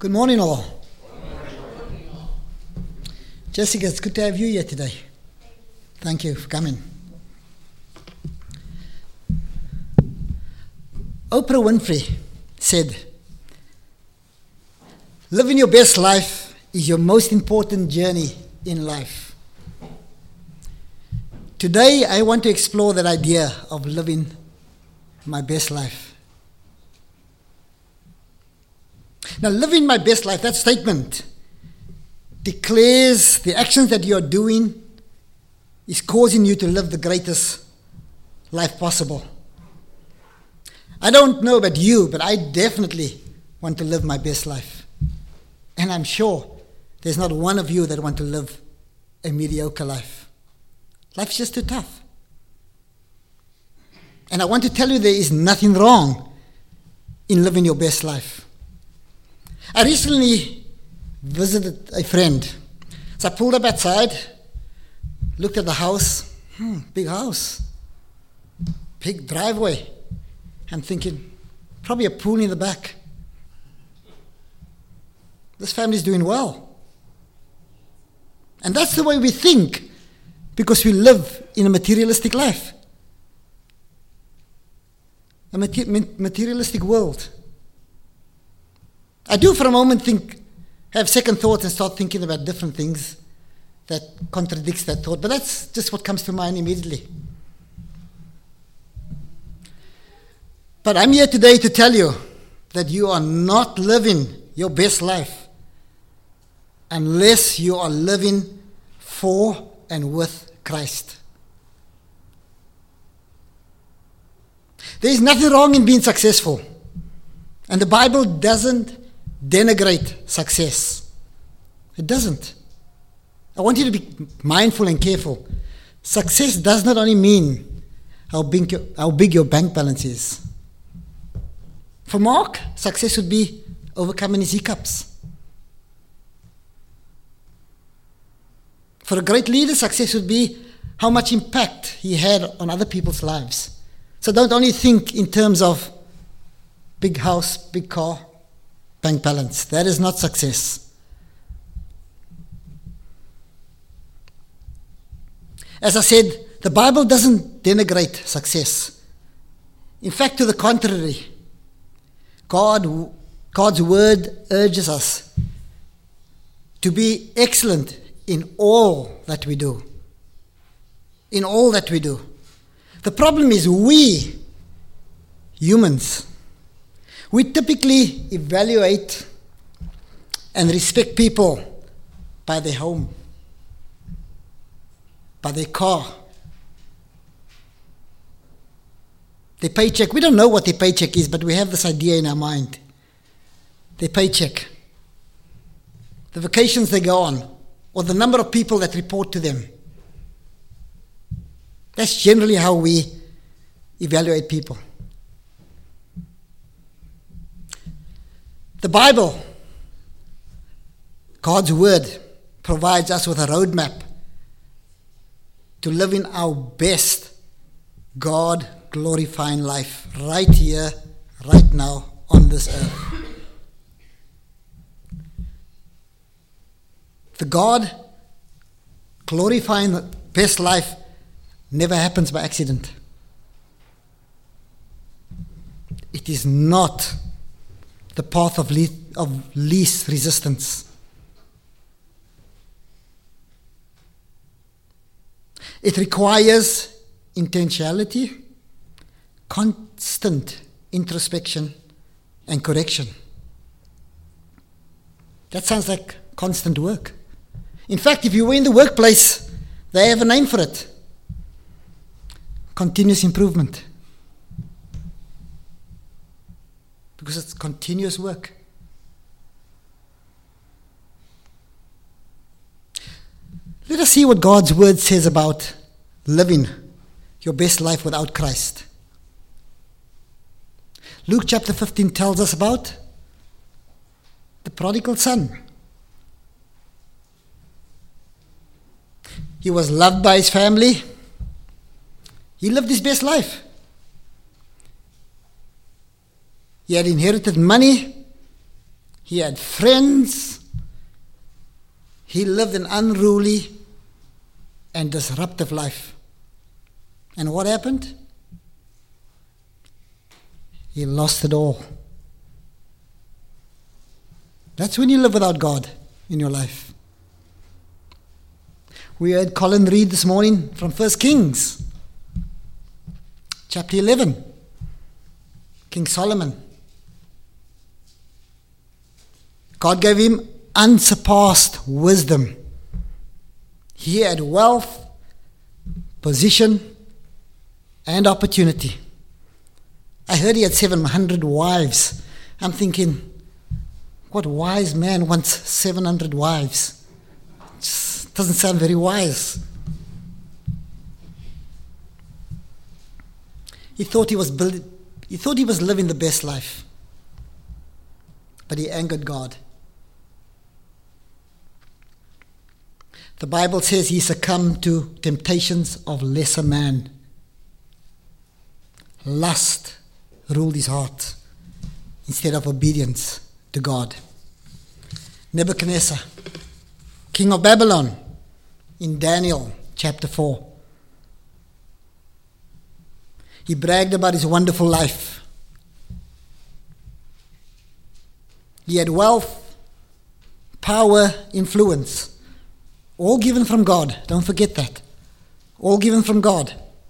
Good morning, all. Jessica, it's good to have you here today. Thank you for coming. Oprah Winfrey said, "Living your best life is your most important journey in life." Today, I want to explore that idea of living my best life. Now, living my best life, that statement declares the actions that you are doing is causing you to live the greatest life possible. I don't know about you, but I definitely want to live my best life. And I'm sure there's not one of you that want to live a mediocre life. Life's just too tough. And I want to tell you there is nothing wrong in living your best life. I recently visited a friend. So I pulled up outside, looked at the house. Big house, big driveway. I'm thinking, probably a pool in the back. This family's doing well. And that's the way we think, because we live in a materialistic life. A materialistic world. I do for a moment have second thoughts and start thinking about different things that contradicts that thought, but that's just what comes to mind immediately. But I'm here today to tell you that you are not living your best life unless you are living for and with Christ. There is nothing wrong in being successful, and the Bible doesn't denigrate success. It doesn't. I want you to be mindful and careful. Success does not only mean how big your bank balance is. For Mark, success would be overcoming his hiccups. For a great leader, success would be how much impact he had on other people's lives. So don't only think in terms of big house, big car, bank balance. That is not success. As I said, the Bible doesn't denigrate success. In fact, to the contrary, God's word urges us to be excellent in all that we do. In all that we do. The problem is we, humans, we typically evaluate and respect people by their home, by their car, their paycheck. We don't know what their paycheck is, but we have this idea in our mind. Their paycheck, the vacations they go on, or the number of people that report to them. That's generally how we evaluate people. The Bible, God's word, provides us with a roadmap to living our best God-glorifying life right here, right now, on this earth. The God-glorifying best life never happens by accident. It is not the path of least resistance. It requires intentionality, constant introspection, and correction. That sounds like constant work. In fact, if you were in the workplace, they have a name for it. Continuous improvement. Because it's continuous work. Let us see what God's word says about living your best life without Christ. Luke chapter 15 tells us about the prodigal son. He was loved by his family. He lived his best life. He had inherited money. He had friends. He lived an unruly and disruptive life. And what happened? He lost it all. That's when you live without God in your life. We heard Colin read this morning from 1 Kings, chapter 11. King Solomon. God gave him unsurpassed wisdom. He had wealth, position, and opportunity. I heard he had 700 wives. I'm thinking, what wise man wants 700 wives? Just doesn't sound very wise. He thought he was living the best life, but he angered God. The Bible says he succumbed to temptations of lesser man. Lust ruled his heart instead of obedience to God. Nebuchadnezzar, king of Babylon, in Daniel chapter 4. He bragged about his wonderful life. He had wealth, power, influence, all given from God. Don't forget that. All given from God.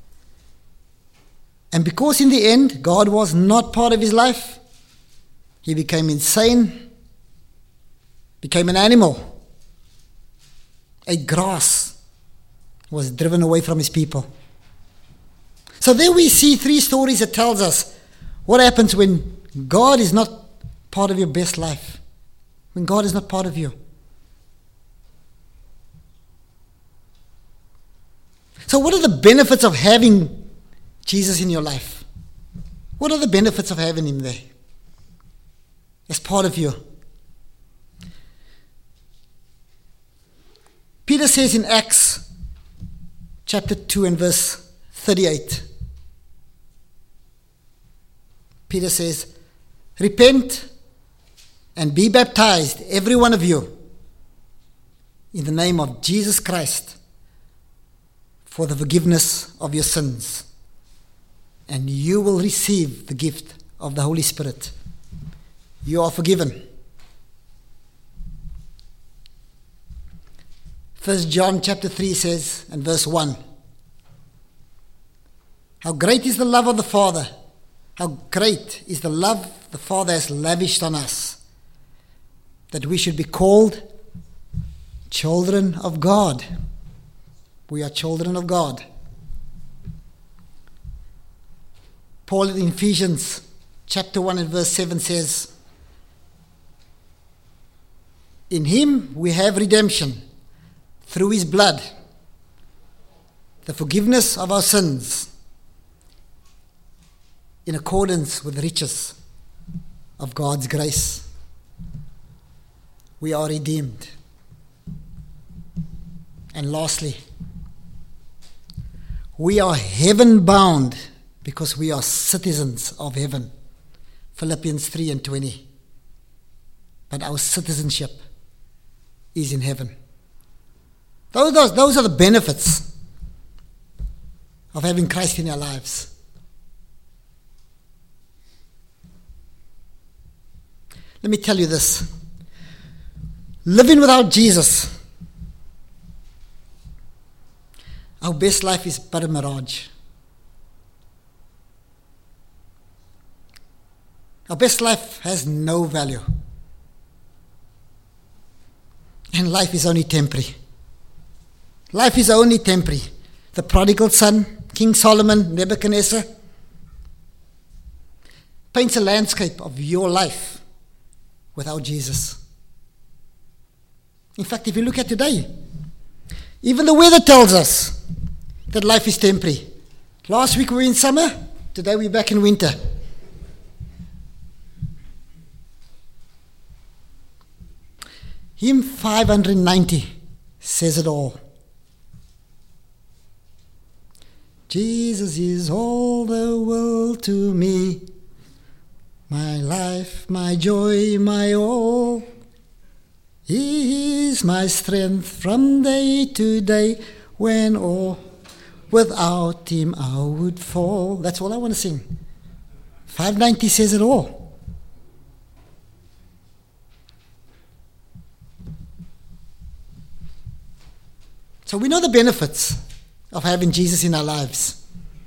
And because in the end, God was not part of his life, he became insane, became an animal, ate grass, was driven away from his people. So there we see 3 stories that tells us what happens when God is not part of your best life, when God is not part of you. So what are the benefits of having Jesus in your life? What are the benefits of having him there as part of you? Peter says in Acts chapter 2 and verse 38, Peter says, repent and be baptized, every one of you, in the name of Jesus Christ, for the forgiveness of your sins, and you will receive the gift of the Holy Spirit. You are forgiven. 1 John chapter 3 says, and verse 1, how great is the love of the Father, how great is the love the Father has lavished on us, that we should be called children of God. We are children of God. Paul in Ephesians chapter 1 and verse 7 says, in him we have redemption through his blood, the forgiveness of our sins, in accordance with the riches of God's grace. We are redeemed. And lastly, we are heaven bound because we are citizens of heaven. Philippians 3 and 20. But our citizenship is in heaven. Those are the benefits of having Christ in our lives. Let me tell you this. Living without Jesus, our best life is but a mirage. Our best life has no value. And life is only temporary. Life is only temporary. The prodigal son, King Solomon, Nebuchadnezzar, paints a landscape of your life without Jesus. In fact, if you look at today, even the weather tells us that life is temporary. Last week we were in summer, today we're back in winter. Hymn 590 says it all. Jesus is all the world to me. My life, my joy, my all. He is my strength from day to day, when all without him I would fall. That's all I want to sing. 590 says it all. So we know the benefits of having Jesus in our lives.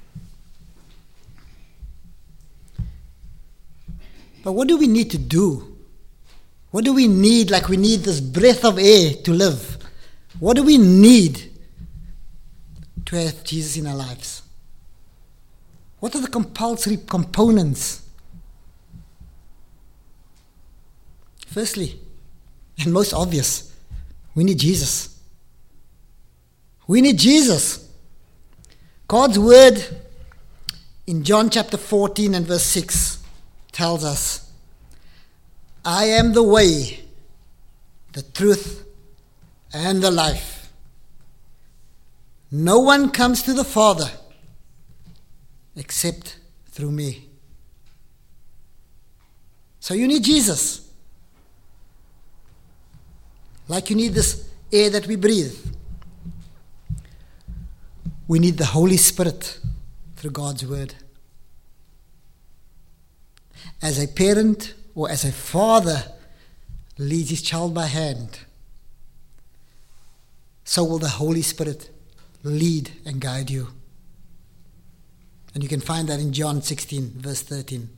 But what do we need to do? What do we need, like we need this breath of air to live? What do we need to have Jesus in our lives? What are the compulsory components? Firstly, and most obvious, we need Jesus. We need Jesus. God's word in John chapter 14 and verse 6 tells us, I am the way, the truth, and the life. No one comes to the Father except through me. So you need Jesus. Like you need this air that we breathe. We need the Holy Spirit through God's word. As a parent or as a father leads his child by hand, so will the Holy Spirit lead and guide you. And you can find that in John 16, verse 13.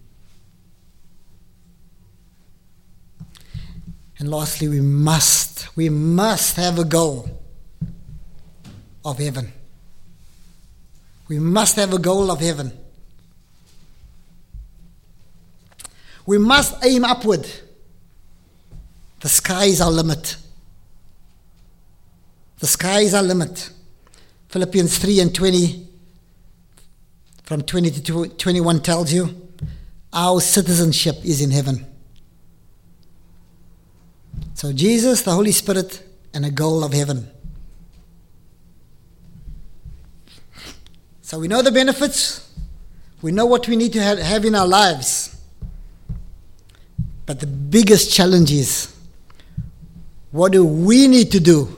And lastly, we must have a goal of heaven. We must have a goal of heaven. We must aim upward. The sky is our limit. The sky is our limit. Philippians 3 and 20, from 20 to 21 tells you, our citizenship is in heaven. So Jesus, the Holy Spirit, and a goal of heaven. So we know the benefits. We know what we need to have in our lives. But the biggest challenge is, what do we need to do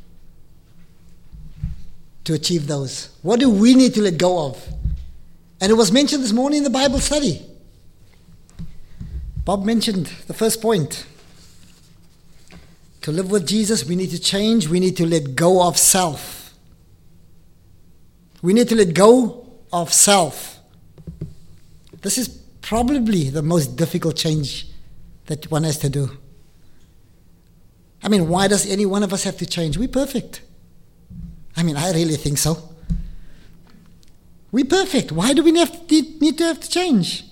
to achieve those? What do we need to let go of? And it was mentioned this morning in the Bible study. Bob mentioned the first point. To live with Jesus, we need to change. We need to let go of self. We need to let go of self. This is probably the most difficult change that one has to do. I mean, why does any one of us have to change? We're perfect. I mean, I really think so. We're perfect. Why do we need to have to change?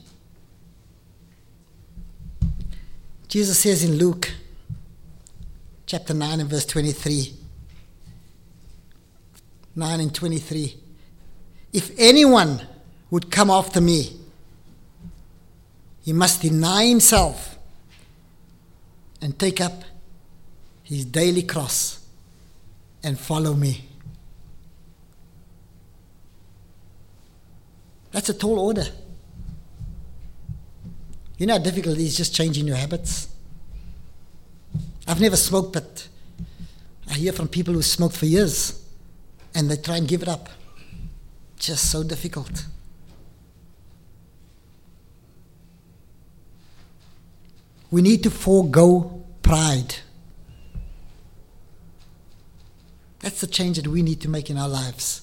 Jesus says in Luke chapter 9 and verse 23. 9 and 23. If anyone would come after me, he must deny himself and take up his daily cross and follow me. That's a tall order. You know how difficult it is just changing your habits? I've never smoked, but I hear from people who smoked for years and they try and give it up. Just so difficult. We need to forego pride. That's the change that we need to make in our lives.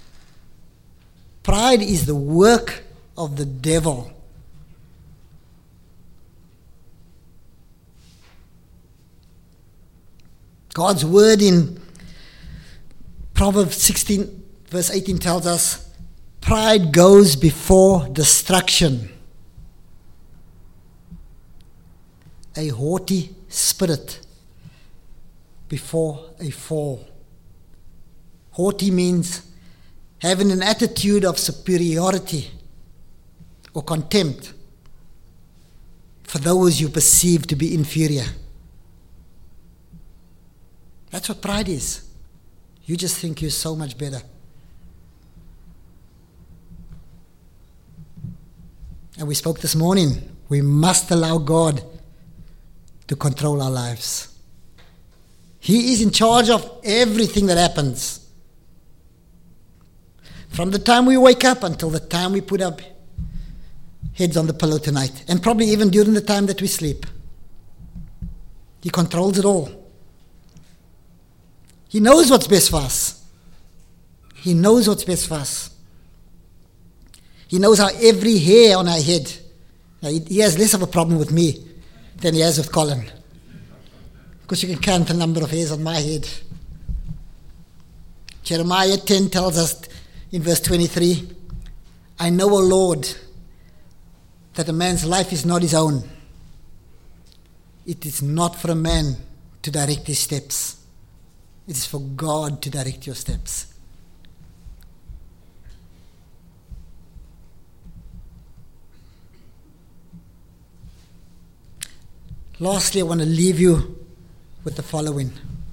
Pride is the work of the devil. God's word in Proverbs 16 verse 18 tells us, pride goes before destruction. A haughty spirit before a fall. Haughty means having an attitude of superiority or contempt for those you perceive to be inferior. That's what pride is. You just think you're so much better. And we spoke this morning, we must allow God to control our lives. He is in charge of everything that happens. From the time we wake up until the time we put our heads on the pillow tonight, and probably even during the time that we sleep. He controls it all. He knows what's best for us. He knows what's best for us. He knows how every hair on our head, now he has less of a problem with me than he has with Colin. Because you can count the number of hairs on my head. Jeremiah 10 tells us in verse 23, I know, O Lord, that a man's life is not his own. It is not for a man to direct his steps. It is for God to direct your steps. Lastly, I want to leave you with the following.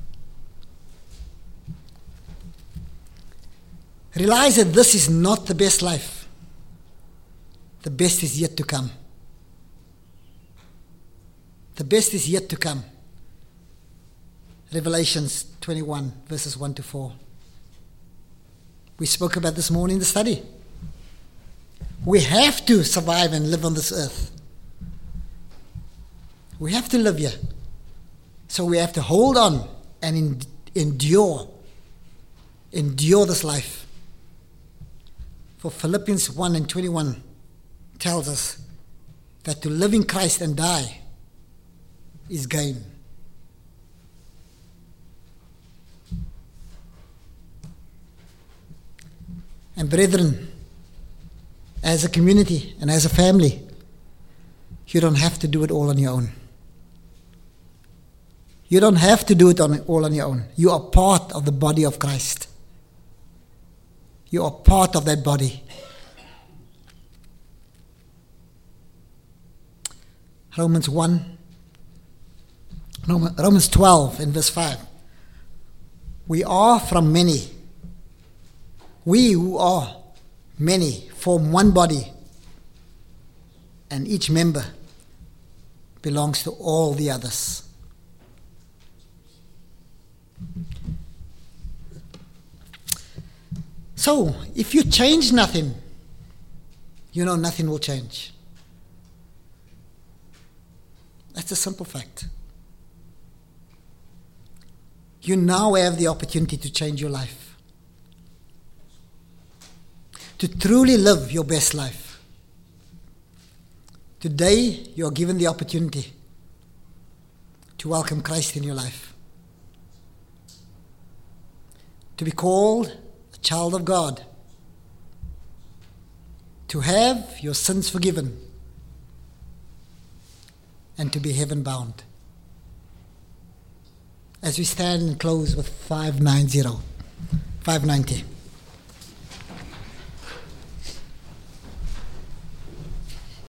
Realize that this is not the best life. The best is yet to come. The best is yet to come. Revelations 21, verses 1 to 4. We spoke about this morning in the study. We have to survive and live on this earth. We have to live here. So we have to hold on and endure this life. For Philippians 1 and 21 tells us that to live in Christ and die is gain. And brethren, as a community and as a family, you don't have to do it all on your own. You don't have to do it all on your own. You are part of the body of Christ. You are part of that body. Romans 12 in verse 5. We are from many. We who are many form one body, and each member belongs to all the others. So, if you change nothing, you know nothing will change. That's a simple fact. You now have the opportunity to change your life. To truly live your best life. Today, you are given the opportunity to welcome Christ in your life. To be called a child of God. To have your sins forgiven. And to be heaven bound. As we stand and close with 590.